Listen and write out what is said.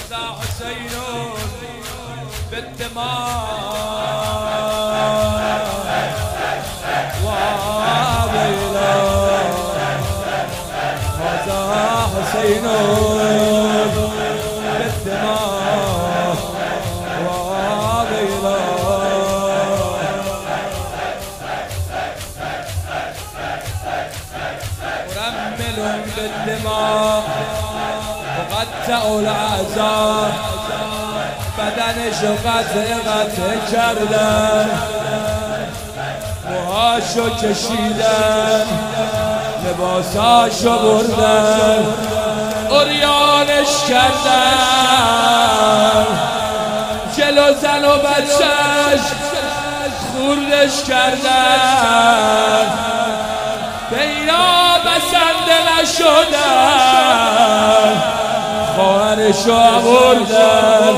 هذا حسين بالدماء وابيلا هذا حسين بالدماء وابيلا ورملهم بالدماء وقطعوا الأعزاء بدنش قطع کردن موهاشو کشیدن لباساشو بردن عریانش کردن جلو زن و بچهش خوردش کردن به اینا بسنده نشدن خواهرشو آوردن